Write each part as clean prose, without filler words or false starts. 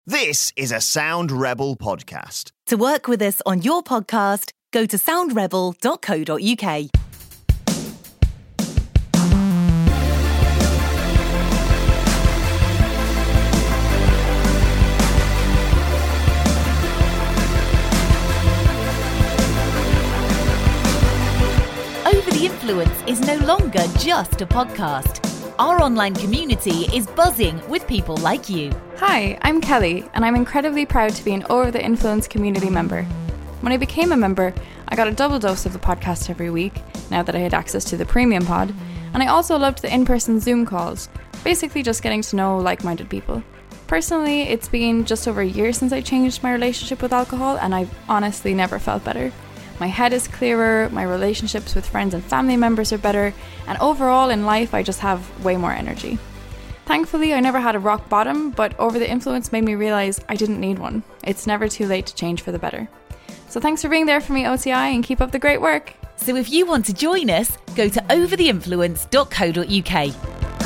This is a Sound Rebel podcast. To work with us on your podcast, go to soundrebel.co.uk. Over the Influence is no longer just a podcast. Our online community is buzzing with people like you. Hi, I'm Kelly, and I'm incredibly proud to be an Over the Influence community member. When I became a member, I got a double dose of the podcast every week, now that I had access to the premium pod, and I also loved the in-person Zoom calls, basically just getting to know like-minded people. Personally, it's been just over a year since I changed my relationship with alcohol, and I've honestly never felt better. My head is clearer, my relationships with friends and family members are better, and overall in life I just have way more energy. Thankfully, I never had a rock bottom, but Over the Influence made me realise I didn't need one. It's never too late to change for the better. So thanks for being there for me, OTI, and keep up the great work. So if you want to join us, go to overtheinfluence.co.uk.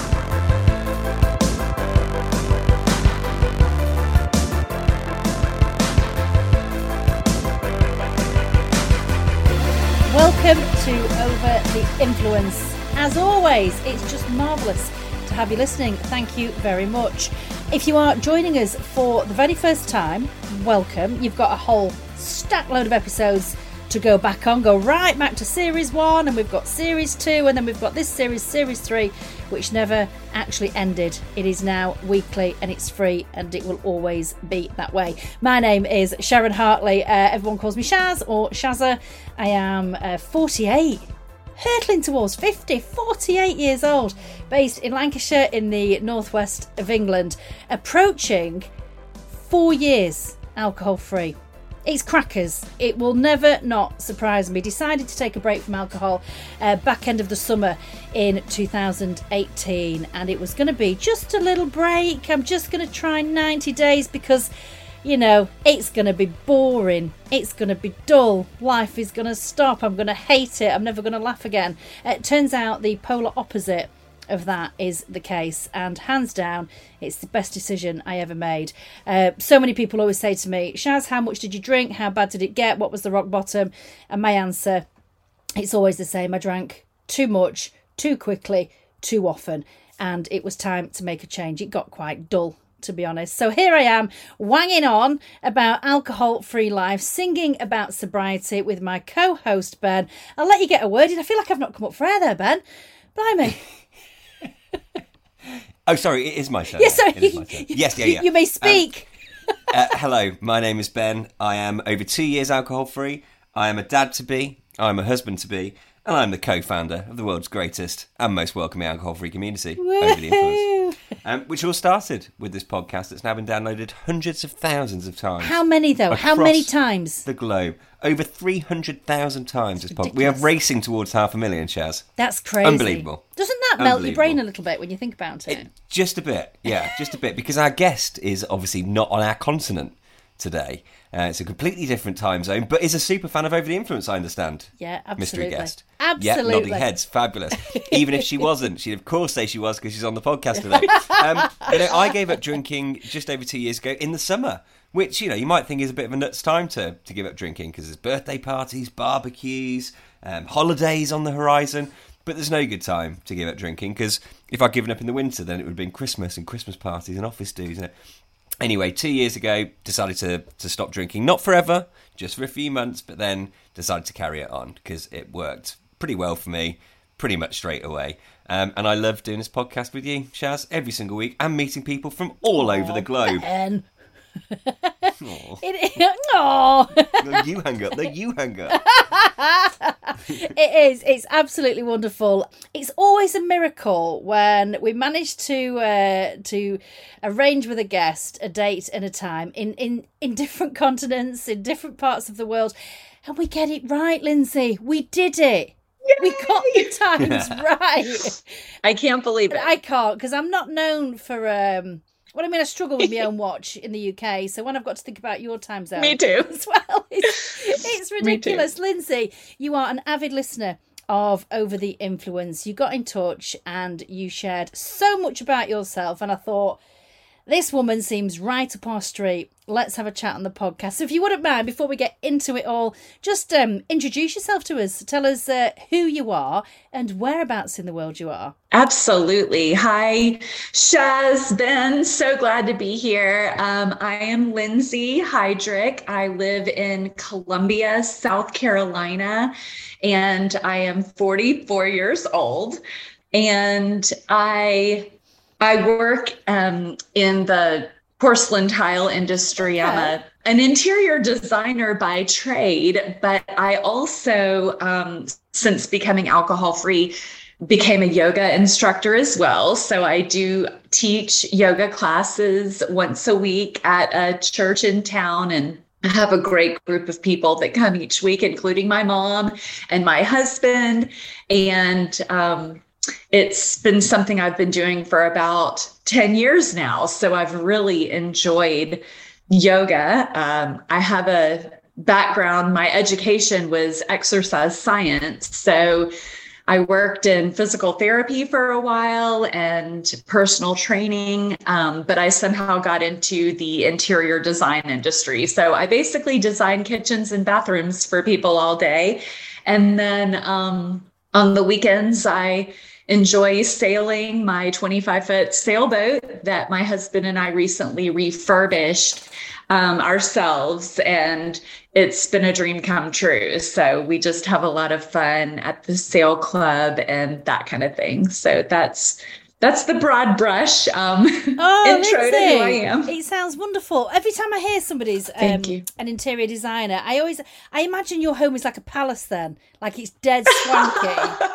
Welcome to Over the Influence. As always, it's just marvellous to have you listening. Thank you very much. If you are joining us for the very first time, welcome. You've got a whole stack load of episodes to go back on. Go right back to Series 1, and we've got Series 2, and then we've got this series, Series 3, which never actually ended. It is now weekly, and it's free, and it will always be that way. My name is Sharon Hartley. Everyone calls me Shaz or Shazza. I am 48, hurtling towards 50, 48 years old, based in Lancashire in the northwest of England, approaching 4 years alcohol-free. It's crackers. It will never not surprise me. Decided to take a break from alcohol back end of the summer in 2018, and it was going to be just a little break. I'm just going to try 90 days because, you know, it's going to be boring. It's going to be dull. Life is going to stop. I'm going to hate it. I'm never going to laugh again. It turns out the polar opposite of that is the case, and hands down it's the best decision I ever made. So many people always say to me, Shaz, how much did you drink? How bad did it get? What was the rock bottom? And my answer, it's always the same. I drank too much, too quickly, too often, and it was time to make a change. It got quite dull, to be honest. So here I am, wanging on about alcohol-free life, singing about sobriety with my co-host Ben. I'll let you get a word in. I feel like I've not come up for air there, Ben. Blimey. Oh, sorry, it is my show. Yes, sorry. It is my show. Yes, yeah. You may speak. Hello, my name is Ben. I am over 2 years alcohol-free. I am a dad-to-be. I'm a husband-to-be. And I'm the co-founder of the world's greatest and most welcoming alcohol-free community, Over the Influence. Which all started with this podcast that's now been downloaded hundreds of thousands of times. How many, though? How many times? The globe. Over 300,000 times. We are racing towards 500,000, Shaz. That's crazy. Unbelievable. Doesn't that melt your brain a little bit when you think about it? Just a bit, yeah, just a bit. Because our guest is obviously not on our continent today. It's a completely different time zone, but is a super fan of Over the Influence, I understand. Yeah, absolutely. Mystery guest. Absolutely. Yeah, nodding heads. Fabulous. Even if she wasn't, she'd of course say she was because she's on the podcast today. I gave up drinking just over 2 years ago in the summer, which, you know, you might think is a bit of a nuts time to give up drinking because there's birthday parties, barbecues, holidays on the horizon. But there's no good time to give up drinking because if I'd given up in the winter, then it would have been Christmas and Christmas parties and office dues. Anyway, 2 years ago, decided to stop drinking. Not forever, just for a few months, but then decided to carry it on because it worked pretty well for me, pretty much straight away. And I love doing this podcast with you, Shaz, every single week, and meeting people from all over the globe. Ben. Aww. No, you hang up. It is. It's absolutely wonderful. It's always a miracle when we manage to arrange with a guest a date and a time in different continents, in different parts of the world, and we get it right, Lindsay. We did it. Yay! We got the times right. I can't believe it. I can't because I'm not known for. I struggle with my own watch in the UK, so when I've got to think about your time zone... Me too. As well, it's ridiculous. Lindsay, you are an avid listener of Over the Influence. You got in touch and you shared so much about yourself, and I thought, This woman seems right up our street. Let's have a chat on the podcast. So if you wouldn't mind, before we get into it all, just introduce yourself to us. Tell us who you are and whereabouts in the world you are. Absolutely. Hi, Shaz, Ben. So glad to be here. I am Lindsay Heydrich. I live in Columbia, South Carolina, and I am 44 years old. And I work in the porcelain tile industry. I'm an interior designer by trade, but I also, since becoming alcohol-free, became a yoga instructor as well. So I do teach yoga classes once a week at a church in town, and I have a great group of people that come each week, including my mom and my husband. And it's been something I've been doing for about 10 years now. So I've really enjoyed yoga. I have a background, my education was exercise science. So I worked in physical therapy for a while and personal training, but I somehow got into the interior design industry. So I basically design kitchens and bathrooms for people all day. And then on the weekends, I enjoy sailing my 25-foot sailboat that my husband and I recently refurbished ourselves, and it's been a dream come true. So we just have a lot of fun at the sail club and that kind of thing. So that's the broad brush intro Lindsay, to who I am. It sounds wonderful. Every time I hear somebody's an interior designer, I imagine your home is like a palace then, like it's dead swanky.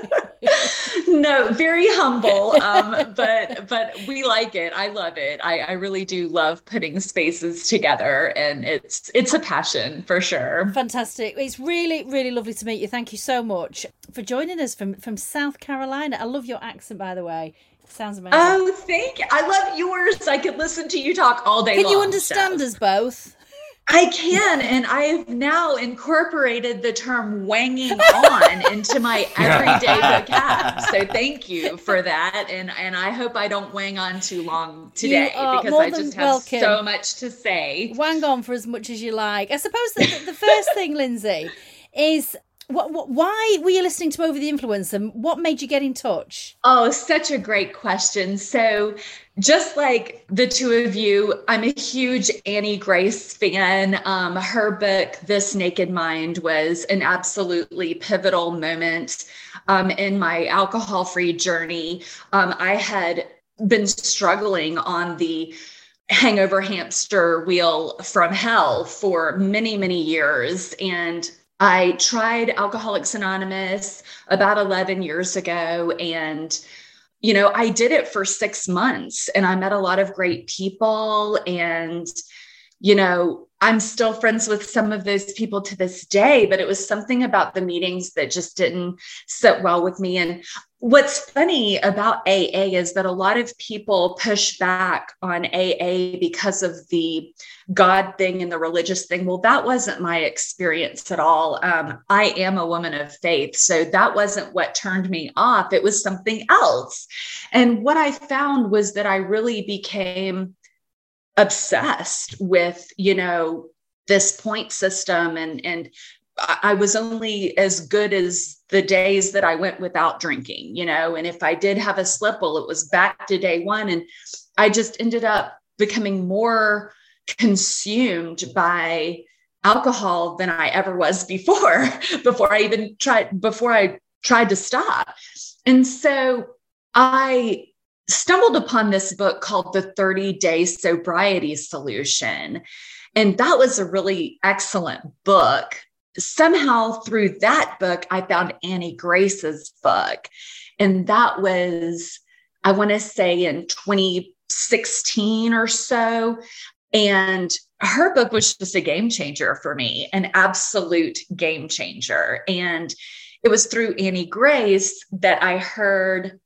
No, very humble, but we like it. I love it. I really do love putting spaces together, and it's a passion for sure. Fantastic. It's really, really lovely to meet you. Thank you so much for joining us from South Carolina. I love your accent, by the way. It sounds amazing. Oh, thank you. I love yours. I could listen to you talk all day long. Can you understand us both? I can, and I've now incorporated the term wanging on into my everyday vocab. So thank you for that, and I hope I don't wang on too long today because I just have so much to say. Wang on for as much as you like. I suppose the first thing, Lindsay, is why were you listening to Over the Influence, and what made you get in touch? Oh, such a great question. So just like the two of you, I'm a huge Annie Grace fan. Her book, This Naked Mind, was an absolutely pivotal moment in my alcohol-free journey. I had been struggling on the hangover hamster wheel from hell for many, many years. And I tried Alcoholics Anonymous about 11 years ago, and I did it for 6 months, and I met a lot of great people, and I'm still friends with some of those people to this day, but it was something about the meetings that just didn't sit well with me. And what's funny about AA is that a lot of people push back on AA because of the God thing and the religious thing. Well, that wasn't my experience at all. I am a woman of faith, so that wasn't what turned me off. It was something else. And what I found was that I really became obsessed with, this point system. And I was only as good as the days that I went without drinking, and if I did have a slip, well, it was back to day one. And I just ended up becoming more consumed by alcohol than I ever was before I tried to stop. And so I stumbled upon this book called The 30-Day Sobriety Solution. And that was a really excellent book. Somehow through that book, I found Annie Grace's book. And that was, I want to say in 2016 or so. And her book was just a game changer for me, an absolute game changer. And it was through Annie Grace that I heard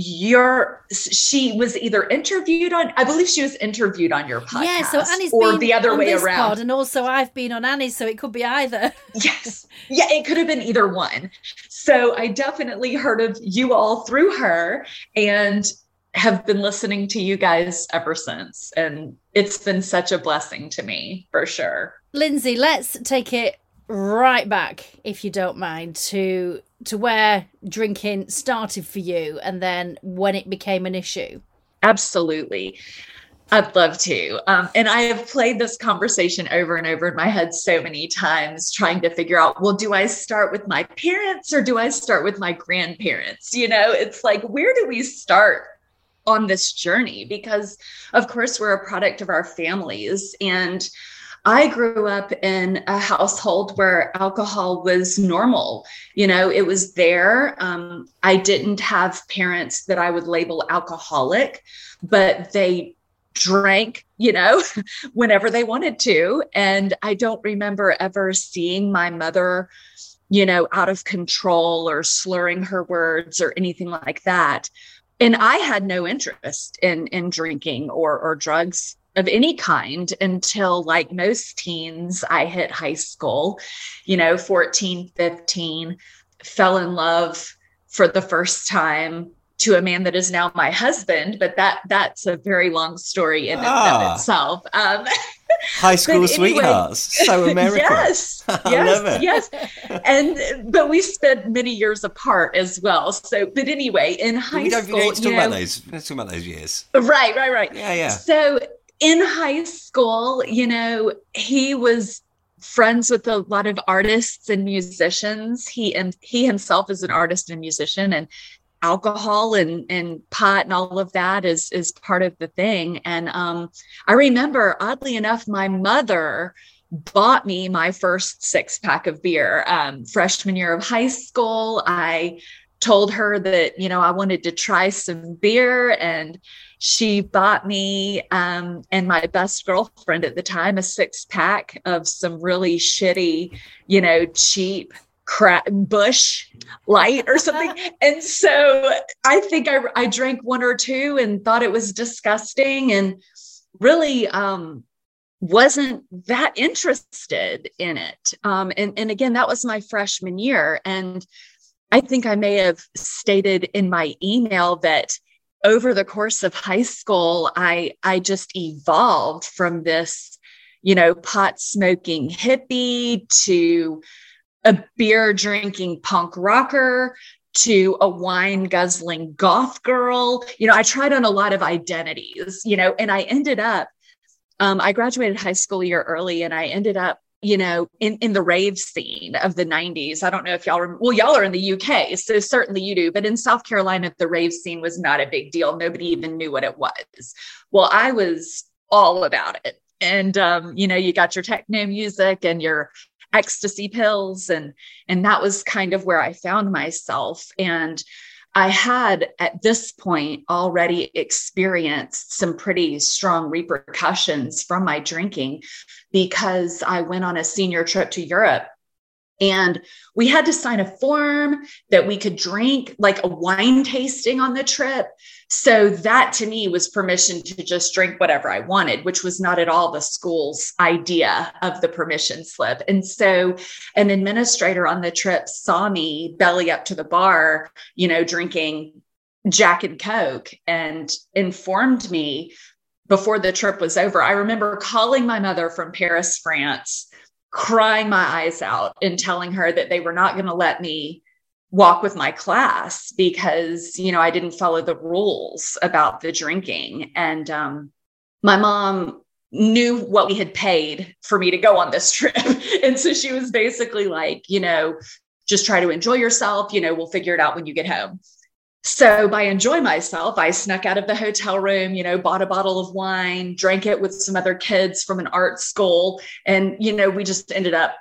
she was either interviewed on, I believe she was interviewed on your podcast. Yeah, so Annie's or been the other on way this around. Pod, and also I've been on Annie's, so it could be either. Yes. Yeah, it could have been either one. So I definitely heard of you all through her. And have been listening to you guys ever since. And it's been such a blessing to me, for sure. Lindsay, let's take it right back, if you don't mind, to where drinking started for you and then when it became an issue. Absolutely. I'd love to. And I have played this conversation over and over in my head so many times, trying to figure out, well, do I start with my parents or do I start with my grandparents? You know, it's like, where do we start on this journey? Because of course we're a product of our families. And I grew up in a household where alcohol was normal. You know, it was there. I didn't have parents that I would label alcoholic, but they drank, you know, whenever they wanted to. And I don't remember ever seeing my mother, you know, out of control or slurring her words or anything like that. And I had no interest in drinking or drugs of any kind until, like most teens, I hit high school, you know, 14, 15, fell in love for the first time to a man that is now my husband, but that's a very long story in and of itself. High school sweethearts, so American. Yes, I love it. Yes. But we spent many years apart as well. So, but anyway, in high school, let's talk about those years. Right. Yeah. So in high school, you know, he was friends with a lot of artists and musicians. He himself is an artist and musician, and alcohol and pot and all of that is part of the thing. And I remember, oddly enough, my mother bought me my first 6-pack of beer freshman year of high school. I told her that, you know, I wanted to try some beer, and she bought me and my best girlfriend at the time a 6-pack of some really shitty, you know, cheap Bush Light or something. And so I think I drank one or two and thought it was disgusting and really wasn't that interested in it. And again, that was my freshman year. And I think I may have stated in my email that over the course of high school, I just evolved from this, you know, pot smoking hippie to a beer drinking punk rocker to a wine guzzling goth girl. You know, I tried on a lot of identities, you know, and I ended up, I graduated high school a year early, and I ended up, you know, in the rave scene of the 90s. I don't know if y'all remember, well, y'all are in the UK, so certainly you do, but in South Carolina, the rave scene was not a big deal. Nobody even knew what it was. Well, I was all about it. And, you know, you got your techno music and your ecstasy pills. And that was kind of where I found myself. And I had at this point already experienced some pretty strong repercussions from my drinking, because I went on a senior trip to Europe, and we had to sign a form that we could drink, like a wine tasting on the trip. So that to me was permission to just drink whatever I wanted, which was not at all the school's idea of the permission slip. And so an administrator on the trip saw me belly up to the bar, you know, drinking Jack and Coke, and informed me before the trip was over. I remember calling my mother from Paris, France, crying my eyes out and telling her that they were not going to let me walk with my class because, you know, I didn't follow the rules about the drinking. And my mom knew what we had paid for me to go on this trip. And so she was basically like, you know, just try to enjoy yourself. You know, we'll figure it out when you get home. So by enjoy myself, I snuck out of the hotel room, you know, bought a bottle of wine, drank it with some other kids from an art school. And, you know, we just ended up,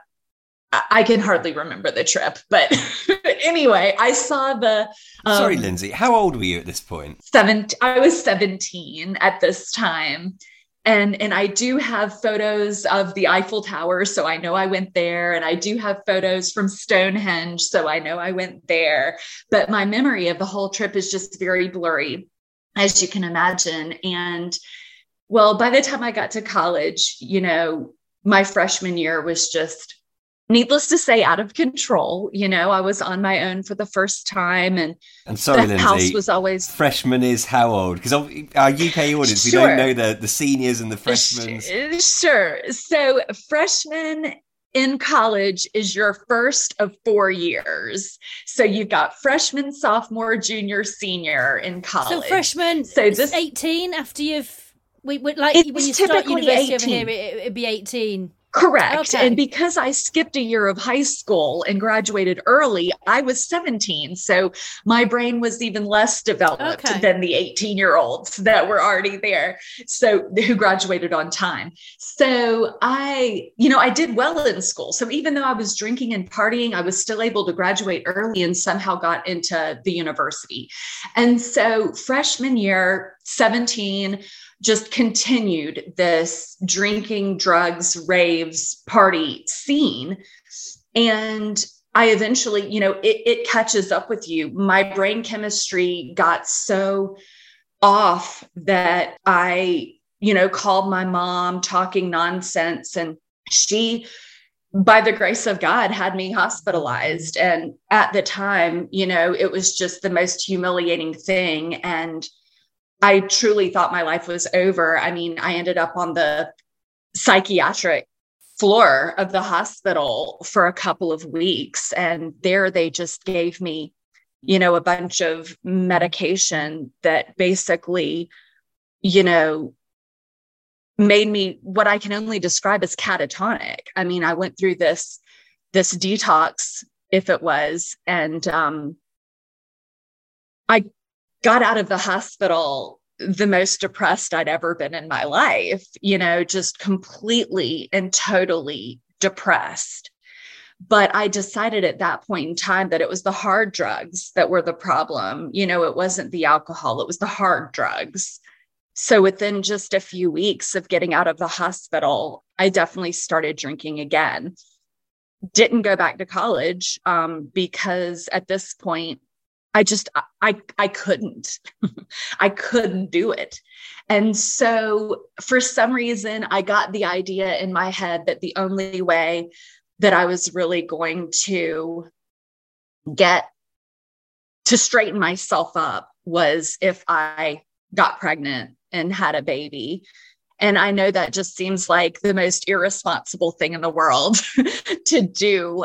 I can hardly remember the trip, but anyway, I saw the... Sorry, Lindsay, how old were you at this point? I was 17 at this time. And I do have photos of the Eiffel Tower, so I know I went there. And I do have photos from Stonehenge, so I know I went there. But my memory of the whole trip is just very blurry, as you can imagine. And well, by the time I got to college, you know, my freshman year was just needless to say, out of control. You know, I was on my own for the first time, and sorry, the Lindsay, house was always freshman is how old? Because our UK audience, we don't know the seniors and the freshmen. Sure. So freshman in college is your first of 4 years. So you've got freshman, sophomore, junior, senior in college. So freshman, so this 18 after when you start university 18. Over here, it'd be 18. Correct. Okay. And because I skipped a year of high school and graduated early, I was 17. So my brain was even less developed than the 18-year-olds that were already there. So who graduated on time. So I did well in school. So even though I was drinking and partying, I was still able to graduate early and somehow got into the university. And so freshman year, 17, just continued this drinking, drugs, raves, party scene. And I eventually, it catches up with you. My brain chemistry got so off that I, called my mom talking nonsense, and she, by the grace of God, had me hospitalized. And at the time, it was just the most humiliating thing. And I truly thought my life was over. I mean, I ended up on the psychiatric floor of the hospital for a couple of weeks. And there they just gave me, a bunch of medication that basically, made me what I can only describe as catatonic. I mean, I went through this detox, if it was, and I got out of the hospital the most depressed I'd ever been in my life, just completely and totally depressed. But I decided at that point in time that it was the hard drugs that were the problem. It wasn't the alcohol, it was the hard drugs. So within just a few weeks of getting out of the hospital, I definitely started drinking again. Didn't go back to college because at this point, I couldn't, I couldn't do it. And so for some reason, I got the idea in my head that the only way that I was really going to get to straighten myself up was if I got pregnant and had a baby. And I know that just seems like the most irresponsible thing in the world to do.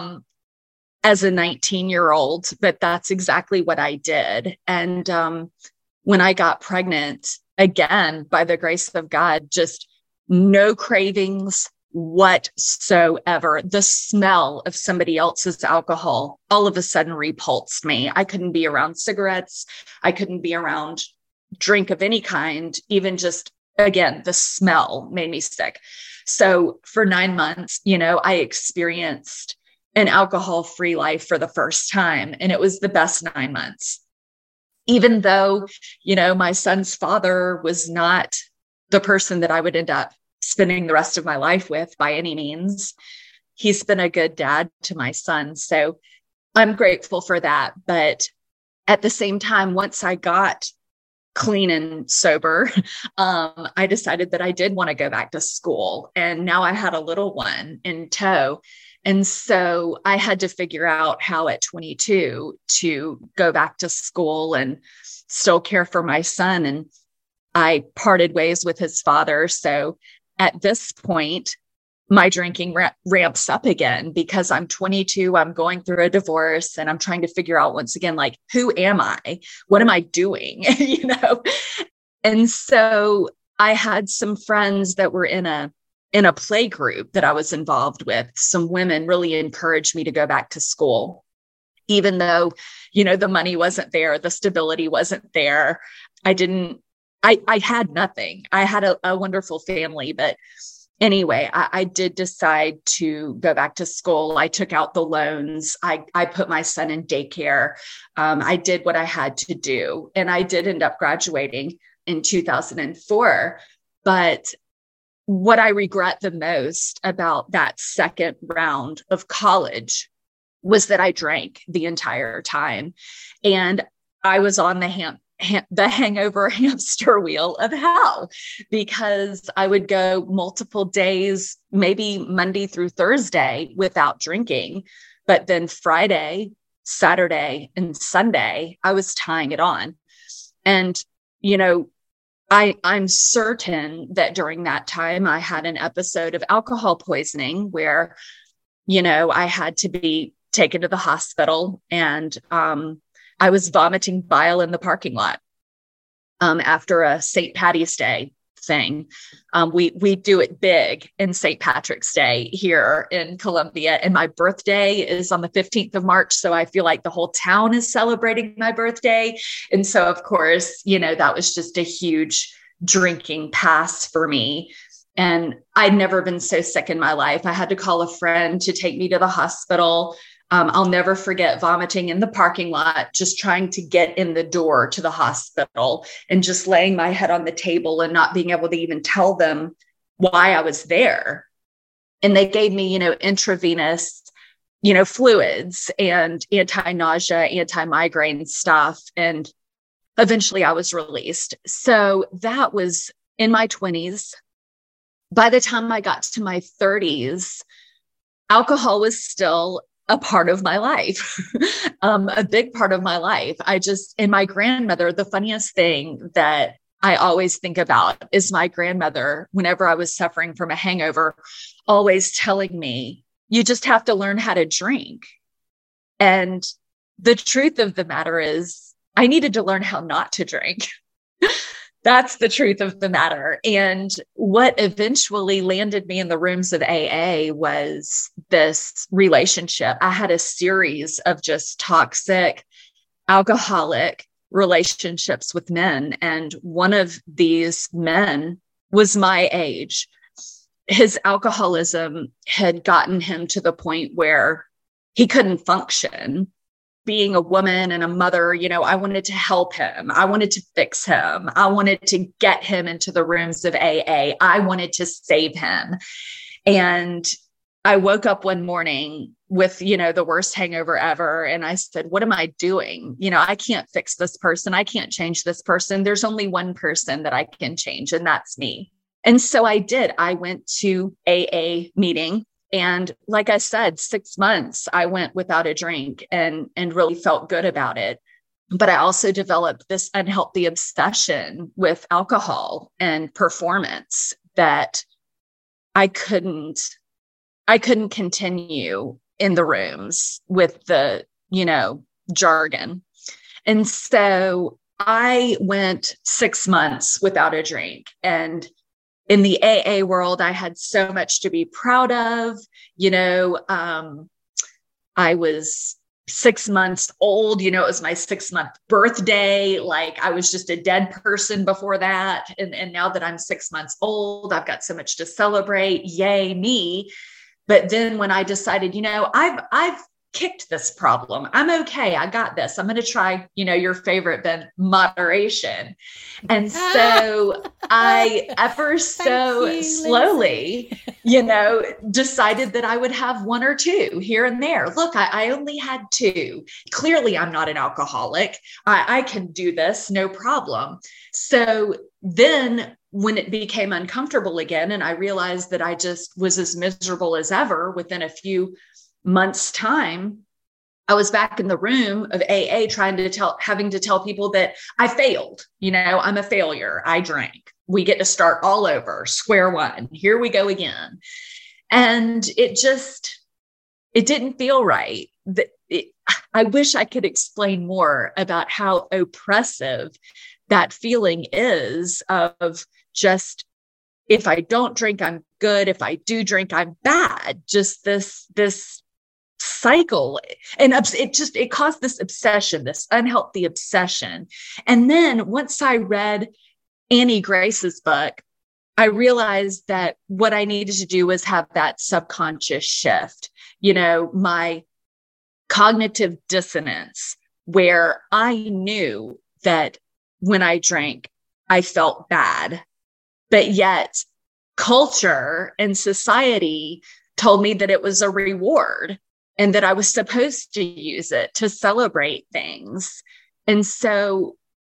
As a 19-year-old, but that's exactly what I did. And when I got pregnant, again, by the grace of God, just no cravings whatsoever. The smell of somebody else's alcohol all of a sudden repulsed me. I couldn't be around cigarettes. I couldn't be around drink of any kind. Even just, again, the smell made me sick. So for 9 months, I experienced an alcohol-free life for the first time. And it was the best 9 months. Even though, my son's father was not the person that I would end up spending the rest of my life with by any means, he's been a good dad to my son. So I'm grateful for that. But at the same time, once I got clean and sober, I decided that I did want to go back to school. And now I had a little one in tow. And so I had to figure out how at 22 to go back to school and still care for my son. And I parted ways with his father. So at this point, my drinking ramps up again because I'm 22, I'm going through a divorce, and I'm trying to figure out once again, like, who am I? What am I doing? And so I had some friends that were in a play group that I was involved with. Some women really encouraged me to go back to school, even though, the money wasn't there, the stability wasn't there. I had nothing. I had a wonderful family, but anyway, I did decide to go back to school. I took out the loans. I put my son in daycare. I did what I had to do, and I did end up graduating in 2004. But what I regret the most about that second round of college was that I drank the entire time. And I was on the the hangover hamster wheel of hell, because I would go multiple days, maybe Monday through Thursday without drinking. But then Friday, Saturday, and Sunday, I was tying it on. And, I'm certain that during that time I had an episode of alcohol poisoning where, I had to be taken to the hospital, and I was vomiting bile in the parking lot after a St. Patty's Day thing. We do it big in St. Patrick's Day here in Columbia, and my birthday is on the 15th of March. So I feel like the whole town is celebrating my birthday. And so, of course, that was just a huge drinking pass for me. And I'd never been so sick in my life. I had to call a friend to take me to the hospital. I'll never forget vomiting in the parking lot, just trying to get in the door to the hospital and just laying my head on the table and not being able to even tell them why I was there. And they gave me, intravenous, fluids and anti-nausea, anti-migraine stuff. And eventually I was released. So that was in my 20s. By the time I got to my 30s, alcohol was still a part of my life, a big part of my life. And my grandmother, the funniest thing that I always think about is my grandmother, whenever I was suffering from a hangover, always telling me, you just have to learn how to drink. And the truth of the matter is I needed to learn how not to drink. That's the truth of the matter. And what eventually landed me in the rooms of AA was this relationship. I had a series of just toxic, alcoholic relationships with men. And one of these men was my age. His alcoholism had gotten him to the point where he couldn't function. Being a woman and a mother, I wanted to help him. I wanted to fix him. I wanted to get him into the rooms of AA. I wanted to save him. And I woke up one morning with, the worst hangover ever. And I said, what am I doing? I can't fix this person. I can't change this person. There's only one person that I can change, and that's me. And so I did. I went to AA meeting. And like I said, 6 months I went without a drink and really felt good about it. But I also developed this unhealthy obsession with alcohol and performance that I couldn't continue in the rooms with the, jargon. And so I went 6 months without a drink. And in the AA world, I had so much to be proud of. I was 6 months old, it was my 6-month birthday. Like I was just a dead person before that. And now that I'm 6 months old, I've got so much to celebrate. Yay, me. But then when I decided, I've kicked this problem. I'm okay. I got this. I'm going to try, your favorite, Ben, moderation. And so I ever so slowly, decided that I would have one or two here and there. Look, I only had 2. Clearly, I'm not an alcoholic. I can do this, no problem. So then when it became uncomfortable again, and I realized that I just was as miserable as ever within a few months' time, I was back in the room of AA having to tell people that I failed. I'm a failure. I drank. We get to start all over, square one. Here we go again. And it didn't feel right. I wish I could explain more about how oppressive that feeling is of just, if I don't drink, I'm good. If I do drink, I'm bad. Just this cycle. And it caused this obsession, this unhealthy obsession. And then once I read Annie Grace's book, I realized that what I needed to do was have that subconscious shift, my cognitive dissonance, where I knew that when I drank, I felt bad, but yet culture and society told me that it was a reward and that I was supposed to use it to celebrate things. And so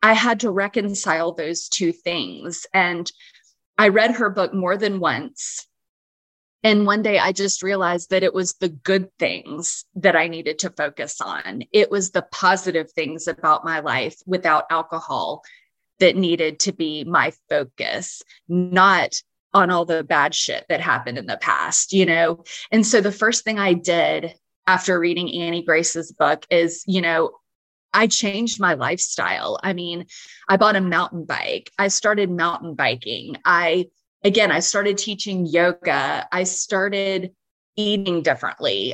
I had to reconcile those two things. And I read her book more than once. And one day I just realized that it was the good things that I needed to focus on. It was the positive things about my life without alcohol that needed to be my focus, not on all the bad shit that happened in the past, you know? And so the first thing I did after reading Annie Grace's book is, you know, I changed my lifestyle. I mean, I bought a mountain bike. I started mountain biking. I started teaching yoga. I started eating differently.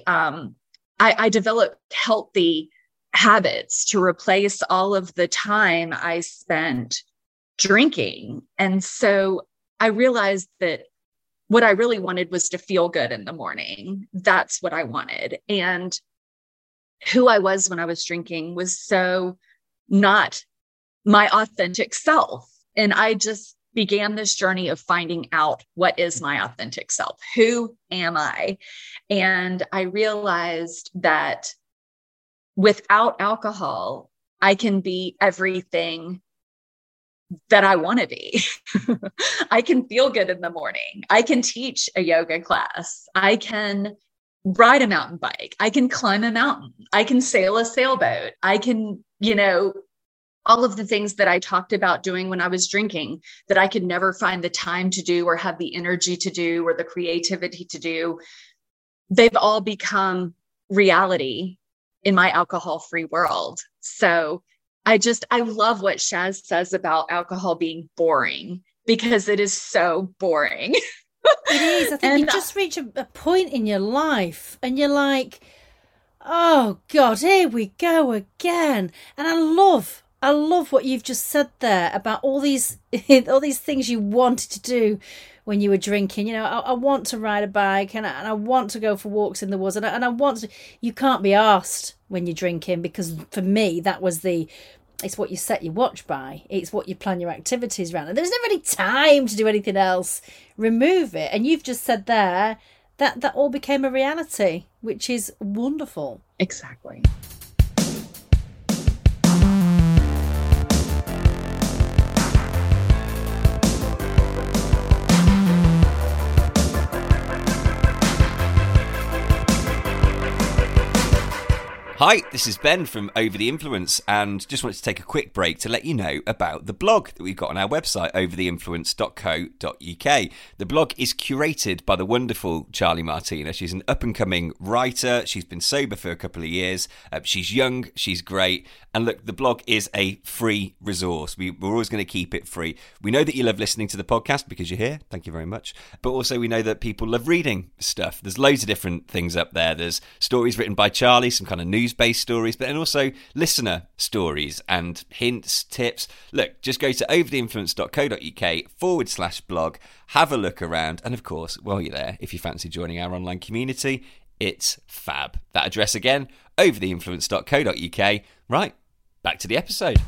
I developed healthy habits to replace all of the time I spent drinking. And so I realized that what I really wanted was to feel good in the morning. That's what I wanted. And who I was when I was drinking was so not my authentic self. And I just began this journey of finding out what is my authentic self? Who am I? And I realized that without alcohol, I can be everything that I want to be. I can feel good in the morning. I can teach a yoga class. I can ride a mountain bike. I can climb a mountain. I can sail a sailboat. I can, you know, all of the things that I talked about doing when I was drinking that I could never find the time to do or have the energy to do or the creativity to do. They've all become reality in my alcohol-free world. So I love what Shaz says about alcohol being boring, because it is so boring. It is. I think you just reach a point in your life and you're like, oh God, here we go again. And I love what you've just said there about all these things you wanted to do when you were drinking. You know, I want to ride a bike and I want to go for walks in the woods, and I want to. You can't be arsed when you're drinking, because for me that was it's what you set your watch by. It's what you plan your activities around. And there's never any time to do anything else. Remove it. And you've just said there that all became a reality, which is wonderful. Exactly. Hi, this is Ben from Over the Influence, and just wanted to take a quick break to let you know about the blog that we've got on our website, overtheinfluence.co.uk. The blog is curated by the wonderful Charlie Martina. She's an up-and-coming writer. She's been sober for a couple of years. She's young, she's great, and look, the blog is a free resource. We're always going to keep it free. We know that you love listening to the podcast because you're here. Thank you very much. But also we know that people love reading stuff. There's loads of different things up there. There's stories written by Charlie, some kind of news-based stories, but then also listener stories and hints, tips. Look, just go to overtheinfluence.co.uk/blog, have a look around, and of course, while you're there, if you fancy joining our online community, it's fab. That address again, overtheinfluence.co.uk. Right, back to the episode.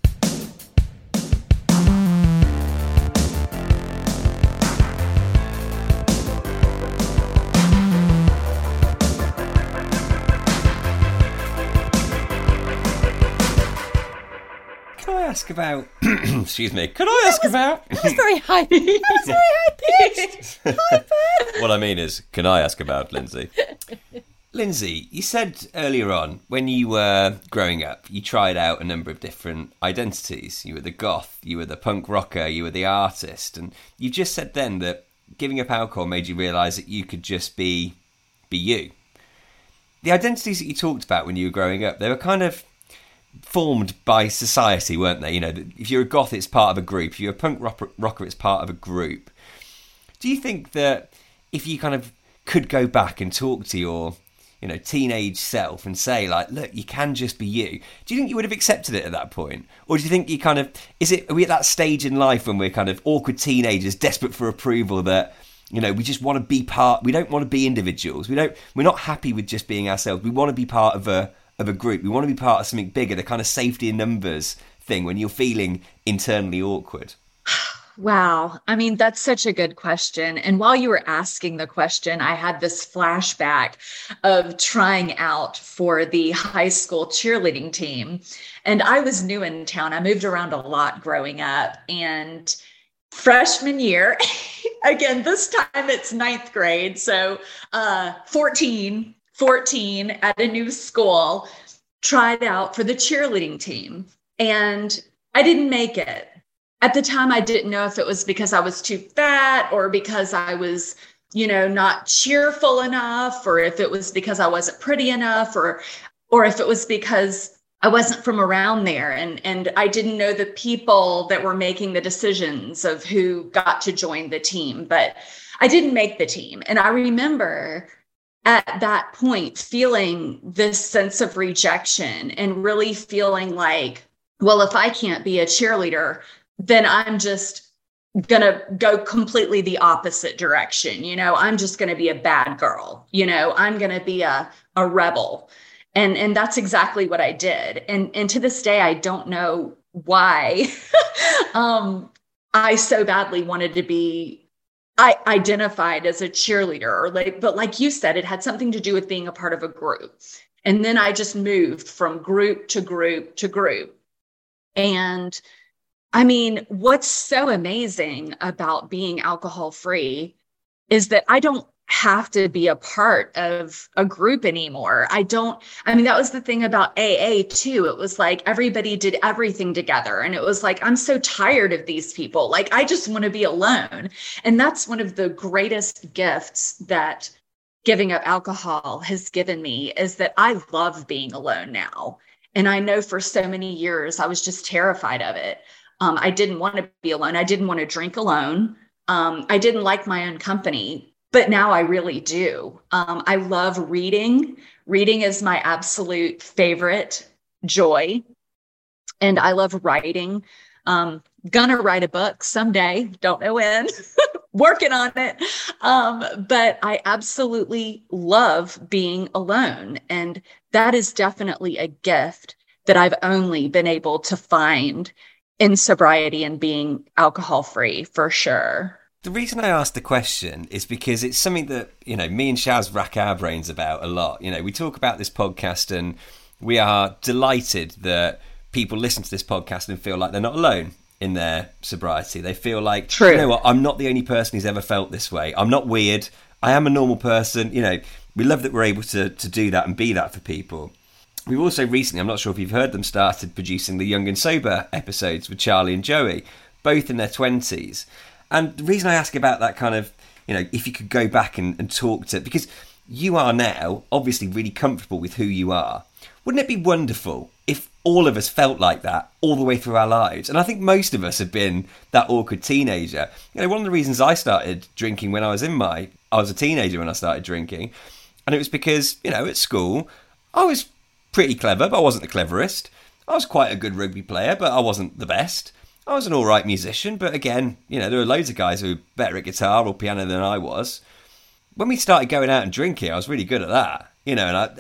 Ask about excuse me, could I ask about that was very high pitched. What I mean is, can I ask about Lindsay? Lindsay, you said earlier on when you were growing up you tried out a number of different identities. You were the goth, you were the punk rocker, you were the artist, and you just said then that giving up alcohol made you realise that you could just be you. The identities that you talked about when you were growing up, they were kind of formed by society, weren't they? You know, if you're a goth, it's part of a group. If you're a punk rocker, it's part of a group. Do you think that if you kind of could go back and talk to your, you know, teenage self and say, like, look, you can just be you, do you think you would have accepted it at that point? Or do you think you kind of, are we at that stage in life when we're kind of awkward teenagers desperate for approval that, you know, we just want to be part, we don't want to be individuals. We're not happy with just being ourselves. We want to be part of a group. We want to be part of something bigger, the kind of safety in numbers thing when you're feeling internally awkward. Wow. I mean, that's such a good question. And while you were asking the question, I had this flashback of trying out for the high school cheerleading team. And I was new in town. I moved around a lot growing up. And freshman year, again, this time it's ninth grade. So 14 at a new school, tried out for the cheerleading team. And I didn't make it. At the time, I didn't know if it was because I was too fat or because I was, not cheerful enough, or if it was because I wasn't pretty enough, or if it was because I wasn't from around there. And I didn't know the people that were making the decisions of who got to join the team, but I didn't make the team. And I remember at that point feeling this sense of rejection and really feeling like, well, if I can't be a cheerleader, then I'm just going to go completely the opposite direction. I'm just going to be a bad girl. I'm going to be a rebel. And that's exactly what I did. And to this day, I don't know why I so badly wanted to be identified as a cheerleader, but like you said, it had something to do with being a part of a group. And then I just moved from group to group to group. And I mean, what's so amazing about being alcohol free is that I don't have to be a part of a group anymore. That was the thing about AA too. It was like everybody did everything together. And it was like, I'm so tired of these people. Like, I just want to be alone. And that's one of the greatest gifts that giving up alcohol has given me, is that I love being alone now. And I know for so many years, I was just terrified of it. I didn't want to be alone. I didn't want to drink alone. I didn't like my own company, but now I really do. I love reading. Reading is my absolute favorite joy. And I love writing. Gonna write a book someday. Don't know when. Working on it. But I absolutely love being alone. And that is definitely a gift that I've only been able to find in sobriety and being alcohol free, for sure. The reason I asked the question is because it's something that, me and Shaz rack our brains about a lot. We talk about this podcast and we are delighted that people listen to this podcast and feel like they're not alone in their sobriety. They feel like, True. You know what, I'm not the only person who's ever felt this way. I'm not weird. I am a normal person. We love that we're able to do that and be that for people. We've also recently, I'm not sure if you've heard them, started producing the Young and Sober episodes with Charlie and Joey, both in their 20s. And the reason I ask about that kind of, if you could go back and talk to, because you are now obviously really comfortable with who you are. Wouldn't it be wonderful if all of us felt like that all the way through our lives? And I think most of us have been that awkward teenager. One of the reasons I started drinking when I was a teenager when I started drinking. And it was because, at school, I was pretty clever, but I wasn't the cleverest. I was quite a good rugby player, but I wasn't the best. I was an all right musician, but again, there were loads of guys who were better at guitar or piano than I was. When we started going out and drinking, I was really good at that, and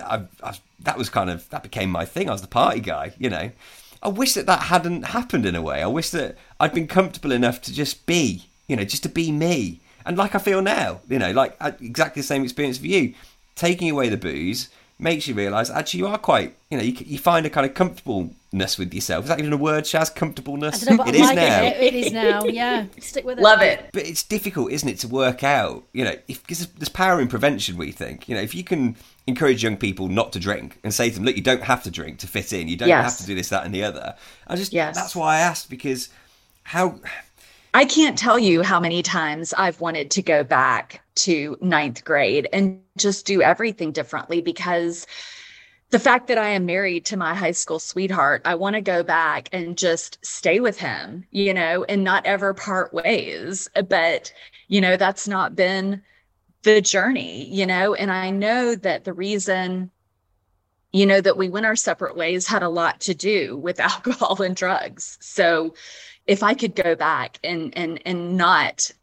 that became my thing. I was the party guy, I wish that hadn't happened in a way. I wish that I'd been comfortable enough to just be, just to be me. And like I feel now, exactly the same experience for you. Taking away the booze makes you realise actually you are quite, you find a kind of comfortableness with yourself. Is that even a word, Shaz? Comfortableness? I don't know, but It is now. It is now, yeah. Stick with it. Love it. But it's difficult, isn't it, to work out, because there's power in prevention, we think. If you can encourage young people not to drink and say to them, look, you don't have to drink to fit in. You don't have to do this, that and the other. That's why I asked, because I can't tell you how many times I've wanted to go back to ninth grade and just do everything differently, because the fact that I am married to my high school sweetheart, I want to go back and just stay with him, and not ever part ways. But, that's not been the journey, and I know that the reason, that we went our separate ways had a lot to do with alcohol and drugs. So if I could go back and not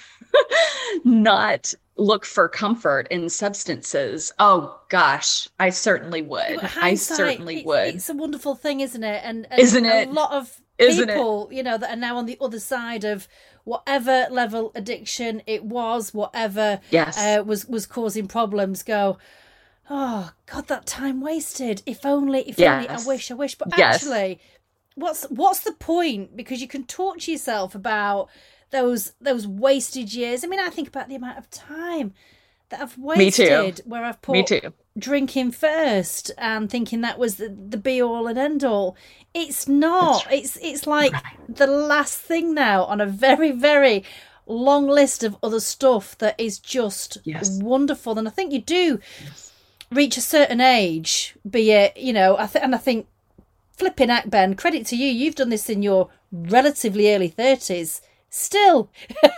not look for comfort in substances, oh gosh, I certainly would. I certainly would. It's a wonderful thing, isn't it? And isn't it? A lot of Isn't people, you know, that are now on the other side of whatever level addiction it was, whatever was causing problems, go, oh God, that time wasted. If only, I wish. But actually, what's the point? Because you can talk to yourself about those wasted years. I mean, I think about the amount of time that I've wasted where I've put drinking first and thinking that was the be all and end all. It's not. It's like the last thing now on a very, very long list of other stuff that is just wonderful. And I think you do reach a certain age, be it, you know, I think flipping act, Ben, credit to you. You've done this in your relatively early 30s. Still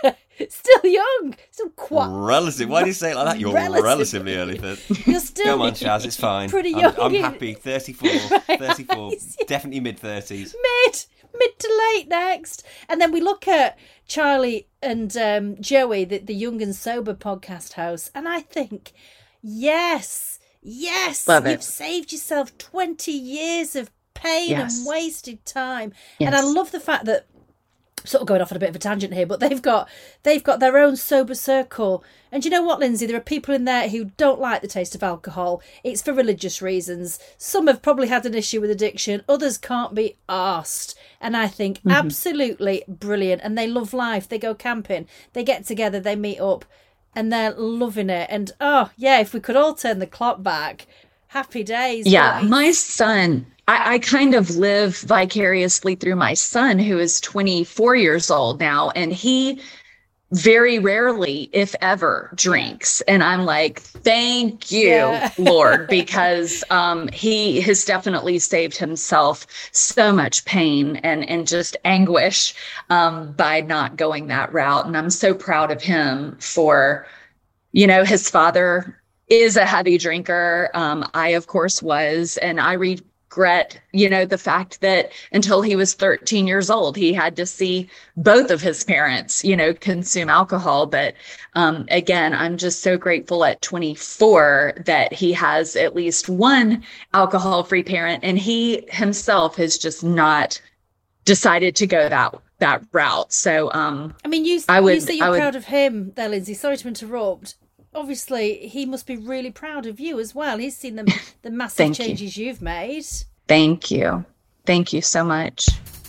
young, still quite relative. Why do you say it like that? You're relatively early. You're still come on, Chaz, it's fine. Pretty young. I'm happy. 34, definitely mid 30s. Mid to late next. And then we look at Charlie and Joey, the Young and Sober podcast house, and I think, yes, you've saved yourself 20 years of pain and wasted time. And I love the fact that, sort of going off on a bit of a tangent here, but they've got their own sober circle. And you know what, Lindsay? There are people in there who don't like the taste of alcohol. It's for religious reasons. Some have probably had an issue with addiction. Others can't be arsed. And I think absolutely brilliant. And they love life. They go camping. They get together. They meet up. And they're loving it. And, if we could all turn the clock back. Happy days. Yeah, boys. my son... I kind of live vicariously through my son, who is 24 years old now, and he very rarely, if ever, drinks. And I'm like, thank you, Lord, because he has definitely saved himself so much pain and just anguish by not going that route. And I'm so proud of him for, you know, his father is a heavy drinker. I, of course, was, and I regret, you know, the fact that until he was 13 years old, he had to see both of his parents, you know, consume alcohol. But again, I'm just so grateful at 24 that he has at least one alcohol-free parent, and he himself has just not decided to go that route. So, I mean, you say you're proud of him there, Lindsay. Sorry to interrupt. Obviously, he must be really proud of you as well. He's seen the massive changes you've made. Thank you. Thank you so much.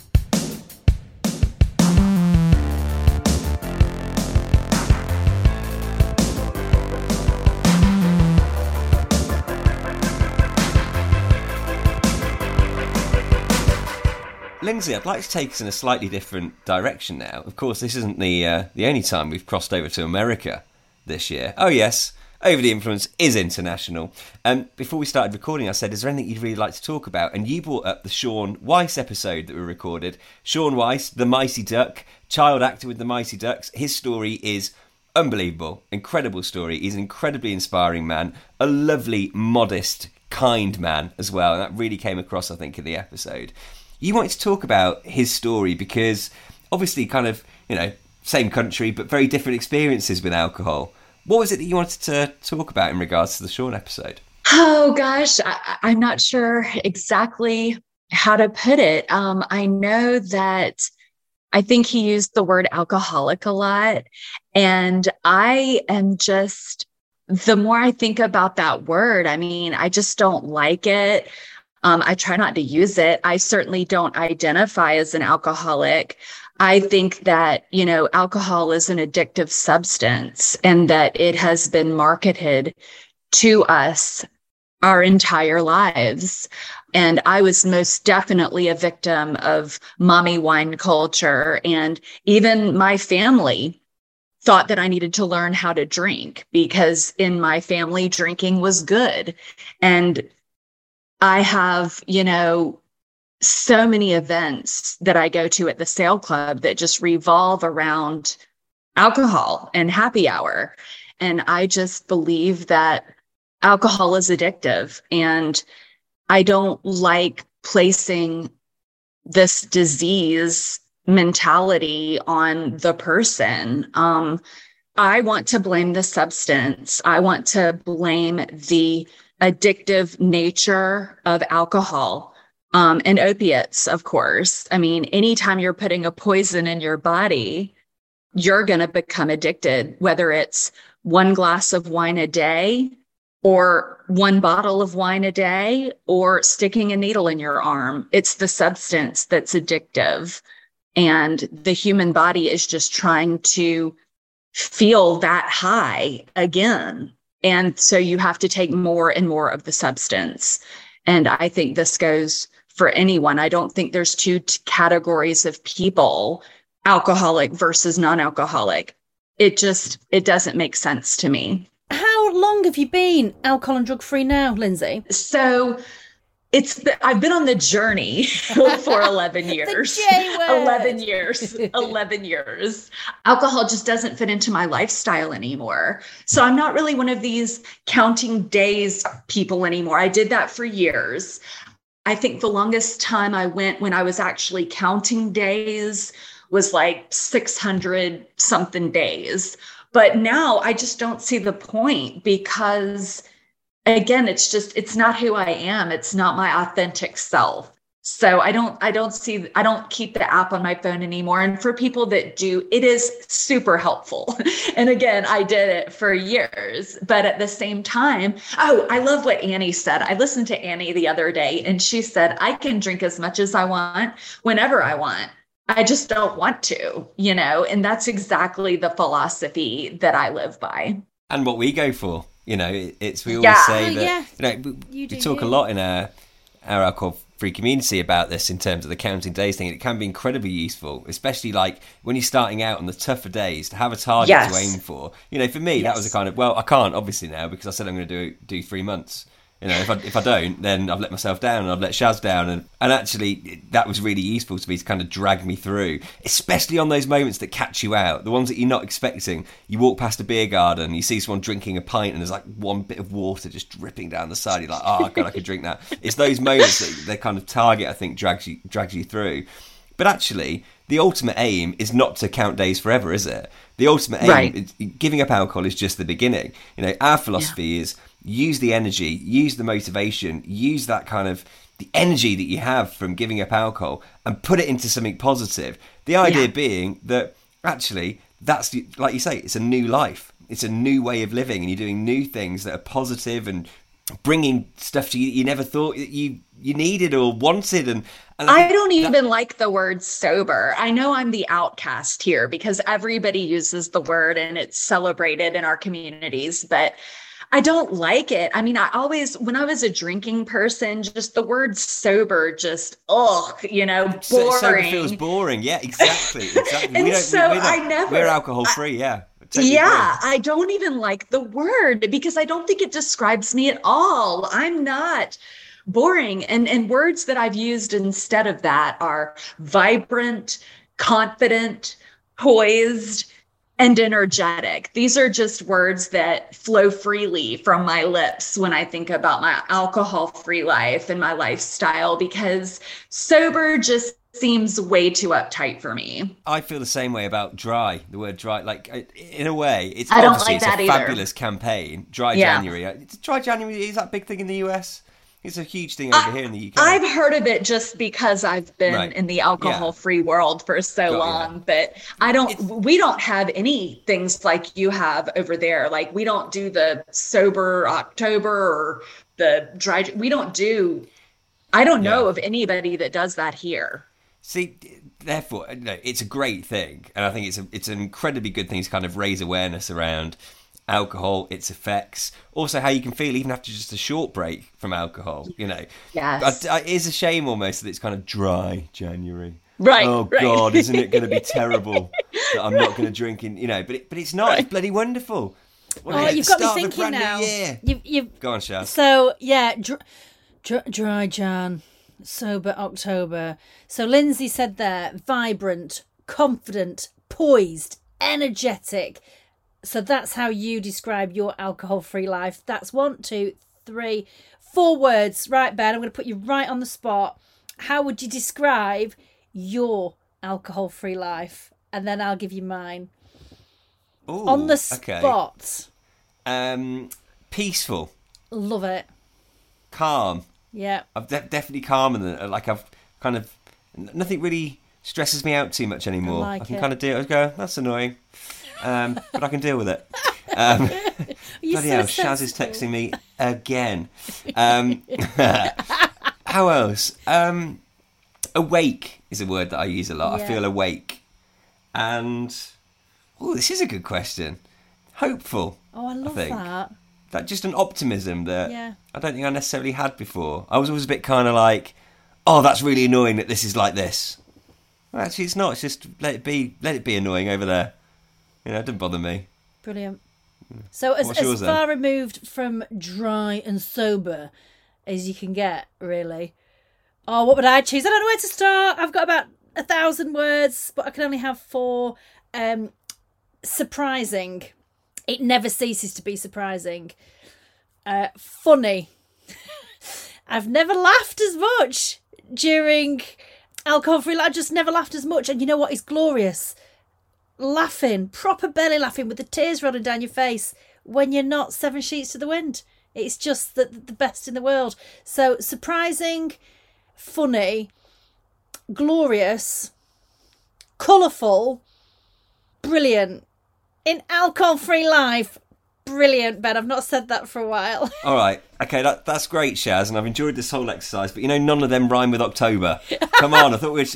Lindsay, I'd like to take us in a slightly different direction now. Of course, this isn't the only time we've crossed over to America this year. Oh yes, Over the Influence is international. Before we started recording, I said, is there anything you'd really like to talk about? And you brought up the Shaun Weiss episode that we recorded. Shaun Weiss, the Mighty Duck, child actor with the Mighty Ducks. His story is unbelievable, incredible story. He's an incredibly inspiring man, a lovely, modest, kind man as well. And that really came across, I think, in the episode. You wanted to talk about his story because obviously kind of, you know, same country, but very different experiences with alcohol. What was it that you wanted to talk about in regards to the Shaun episode? Oh, gosh, I'm not sure exactly how to put it. I know that I think he used the word alcoholic a lot. And I am just, the more I think about that word, I mean, I just don't like it. I try not to use it. I certainly don't identify as an alcoholic. I think that, you know, alcohol is an addictive substance and that it has been marketed to us our entire lives. And I was most definitely a victim of mommy wine culture. And even my family thought that I needed to learn how to drink because in my family, drinking was good. And I have, you know, so many events that I go to at the Sail Club that just revolve around alcohol and happy hour. And I just believe that alcohol is addictive. And I don't like placing this disease mentality on the person. I want to blame the substance. I want to blame the addictive nature of alcohol And opiates, of course. I mean, anytime you're putting a poison in your body, you're going to become addicted, whether it's one glass of wine a day or one bottle of wine a day or sticking a needle in your arm. It's the substance that's addictive. And the human body is just trying to feel that high again. And so you have to take more and more of the substance. And I think this goes for anyone. I don't think there's two categories of people, alcoholic versus non-alcoholic. It doesn't make sense to me. How long have you been alcohol and drug free now, Lindsay? So I've been on the journey for 11 years. 11 years. 11 years. Alcohol just doesn't fit into my lifestyle anymore. So I'm not really one of these counting days people anymore. I did that for years. I think the longest time I went when I was actually counting days was like 600 something days. But now I just don't see the point because, again, it's not who I am. It's not my authentic self. So I don't keep the app on my phone anymore. And for people that do, it is super helpful. And again, I did it for years, but at the same time, I love what Annie said. I listened to Annie the other day and she said, I can drink as much as I want, whenever I want. I just don't want to, and that's exactly the philosophy that I live by. And what we go for, we always say that, we talk a lot in our alcohol-free community about this in terms of the counting days thing. It can be incredibly useful, especially like when you're starting out on the tougher days, to have a target to aim for. For me, that was a kind of, I can't obviously now because I said I'm going to do 3 months. If I don't, then I've let myself down and I've let Shaz down. And actually, that was really useful to me to kind of drag me through, especially on those moments that catch you out, the ones that you're not expecting. You walk past a beer garden, you see someone drinking a pint and there's like one bit of water just dripping down the side. You're like, oh, God, I could drink that. It's those moments that the kind of target, I think, drags you through. But actually, the ultimate aim is not to count days forever, is it? The ultimate aim, giving up alcohol is just the beginning. Our philosophy is use the energy, use the motivation, use that kind of the energy that you have from giving up alcohol and put it into something positive. The idea being that actually that's, like you say, it's a new life. It's a new way of living and you're doing new things that are positive and bringing stuff to you that you never thought that you needed or wanted. And I don't even like the word sober. I know I'm the outcast here because everybody uses the word and it's celebrated in our communities, but I don't like it. I mean, when I was a drinking person, just the word sober, just, boring. Sober feels boring. Yeah, exactly. And we're alcohol free. Yeah. I don't even like the word because I don't think it describes me at all. I'm not boring. And words that I've used instead of that are vibrant, confident, poised, and energetic. These are just words that flow freely from my lips when I think about my alcohol-free life and my lifestyle, because sober just seems way too uptight for me. I feel the same way about dry. The word dry, like in a way, it's I don't obviously like that a either. Fabulous campaign. Dry January. Dry January, is that a big thing in the US? It's a huge thing over here in the UK. I've heard of it just because I've been in the alcohol-free world for so long, but we don't have any things like you have over there. Like we don't do the sober October or the dry. I don't know of anybody that does that here. See, therefore, it's a great thing. And I think it's an incredibly good thing to kind of raise awareness around alcohol, its effects, also how you can feel even after just a short break from alcohol, Yes. It is a shame almost that it's kind of dry January. Right. Oh God, isn't it going to be terrible that I'm not going to drink but it's not. It's bloody wonderful. You've got me thinking now. You've Go on, Shaz. So yeah, dry Jan, sober October. So Lindsay said there, vibrant, confident, poised, energetic. So that's how you describe your alcohol-free life. That's 1, 2, 3, 4 words. Right, Ben, I'm going to put you right on the spot. How would you describe your alcohol-free life? And then I'll give you mine. Ooh, on the spot. Peaceful. Love it. Calm. Yeah. I've definitely calmer than, like, I've kind of, nothing really stresses me out too much anymore. I can kind of deal. I go, that's annoying, but I can deal with it. Bloody hell, Shaz is texting me again. How else? Awake is a word that I use a lot. Yeah. I feel awake. And, this is a good question. Hopeful. Oh, I love think. that. That just an optimism that Yeah. I don't think I necessarily had before. I was always a bit kind of like, oh, that's really annoying that this is like this. Well, actually, it's not. It's just let it be annoying over there. You know, it doesn't bother me. Brilliant. So as What's yours, far removed from dry and sober as you can get, really. Oh, what would I choose? I don't know where to start. I've got about 1,000 words, but I can only have 4. Surprising. It never ceases to be surprising. Funny. I've never laughed as much during alcohol-free. I just never laughed as much. And you know what is glorious? Laughing, proper belly laughing with the tears rolling down your face when you're not 7 sheets to the wind. It's just the best in the world. So surprising, funny, glorious, colourful, brilliant. In alcohol-free life, brilliant, Ben. I've not said that for a while. All right. Okay, that's great, Shaz, and I've enjoyed this whole exercise, but, you know, none of them rhyme with October. Come on, I thought we'd...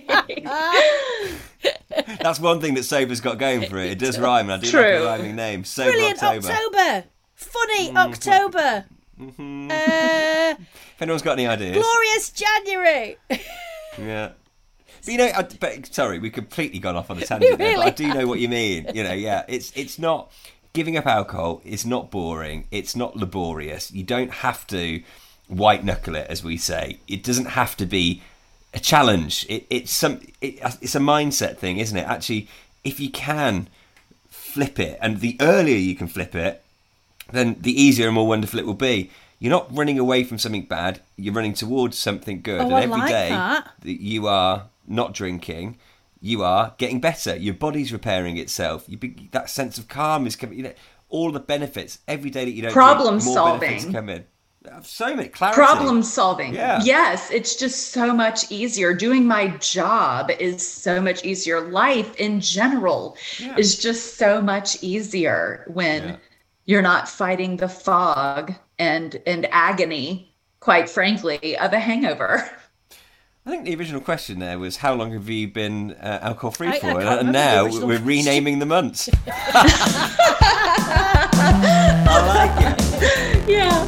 That's one thing that Sober's got going for it. It does rhyme, and I do like a rhyming name. Sober Brilliant October. Funny October. If anyone's got any ideas. Glorious January. Yeah. But, you know, sorry, we've completely gone off on a tangent there, but I do know what you mean. You know, yeah, it's not... Giving up alcohol is not boring. It's not laborious. You don't have to white knuckle it, as we say. It doesn't have to be a challenge. It's a mindset thing, isn't it? Actually, if you can flip it, and the earlier you can flip it, then the easier and more wonderful it will be. You're not running away from something bad. You're running towards something good. Oh, and every like day that you are not drinking, you are getting better. Your body's repairing itself. That sense of calm is coming. You know, all the benefits every day that you don't Problem drink, more solving. benefits come in. So many clarity. Problem solving. Yeah. Yes, it's just so much easier. Doing my job is so much easier. Life in general is just so much easier when you're not fighting the fog and agony, quite frankly, of a hangover. I think the original question there was, how long have you been alcohol-free I for? can't And remember now the original we're question. renaming the months. I like it. Yeah.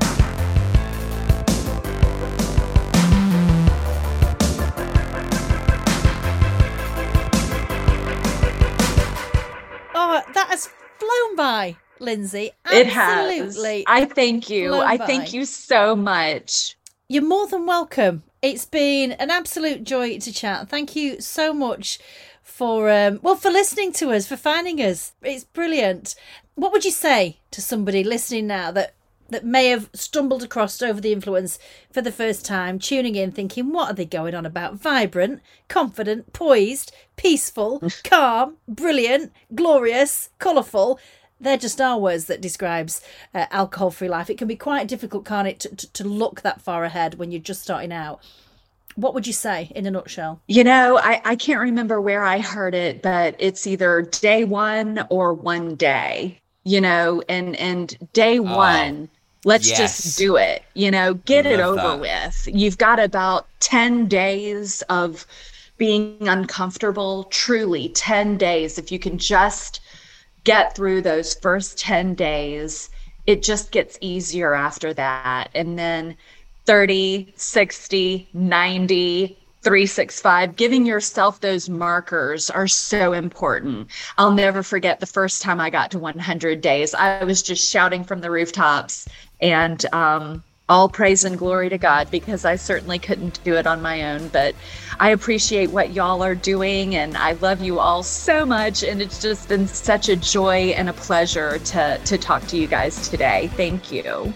Oh, that has flown by, Lindsay. It has. Absolutely. I thank you. flown I by. thank you so much. You're more than welcome. It's been an absolute joy to chat. Thank you so much for listening to us, for finding us. It's brilliant. What would you say to somebody listening now that may have stumbled across Over the Influence for the first time, tuning in, thinking, what are they going on about? Vibrant, confident, poised, peaceful, calm, brilliant, glorious, colourful. They're just our words that describes alcohol-free life. It can be quite difficult, can't it, to look that far ahead when you're just starting out. What would you say in a nutshell? You know, I can't remember where I heard it, but it's either day one or one day, you know, and day one, let's just do it, you know, get it over with. You've got about 10 days of being uncomfortable, truly 10 days. If you can just get through those first 10 days, it just gets easier after that. And then 30, 60, 90, 365, giving yourself those markers are so important. I'll never forget the first time I got to 100 days. I was just shouting from the rooftops, and all praise and glory to God, because I certainly couldn't do it on my own. But I appreciate what y'all are doing, and I love you all so much. And it's just been such a joy and a pleasure to talk to you guys today. Thank you.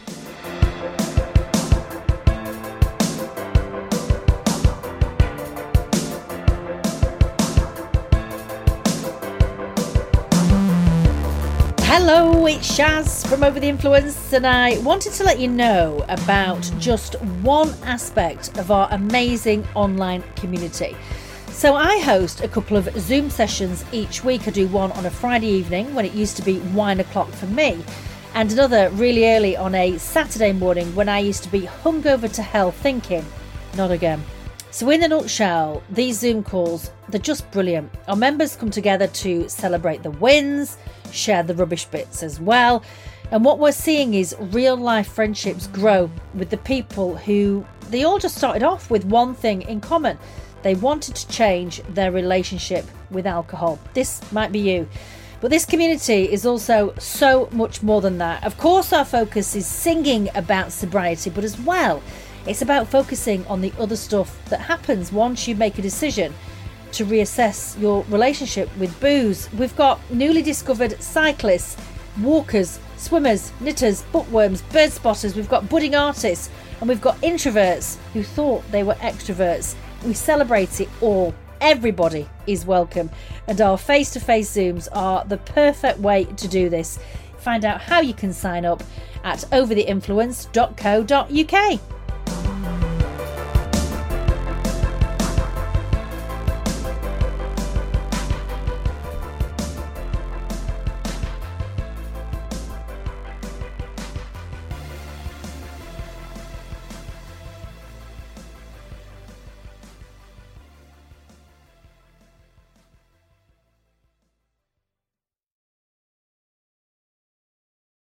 Hello, it's Shaz from Over the Influence, and I wanted to let you know about just one aspect of our amazing online community. So I host a couple of Zoom sessions each week. I do one on a Friday evening when it used to be wine o'clock for me, and another really early on a Saturday morning when I used to be hungover to hell thinking, not again. So in a nutshell, these Zoom calls, they're just brilliant. Our members come together to celebrate the wins, share the rubbish bits as well. And what we're seeing is real life friendships grow with the people who, they all just started off with one thing in common. They wanted to change their relationship with alcohol. This might be you. But this community is also so much more than that. Of course, our focus is singing about sobriety, but as well, it's about focusing on the other stuff that happens once you make a decision to reassess your relationship with booze. We've got newly discovered cyclists, walkers, swimmers, knitters, bookworms, bird spotters. We've got budding artists, and we've got introverts who thought they were extroverts. We celebrate it all. Everybody is welcome, and our face-to-face Zooms are the perfect way to do this. Find out how you can sign up at overtheinfluence.co.uk.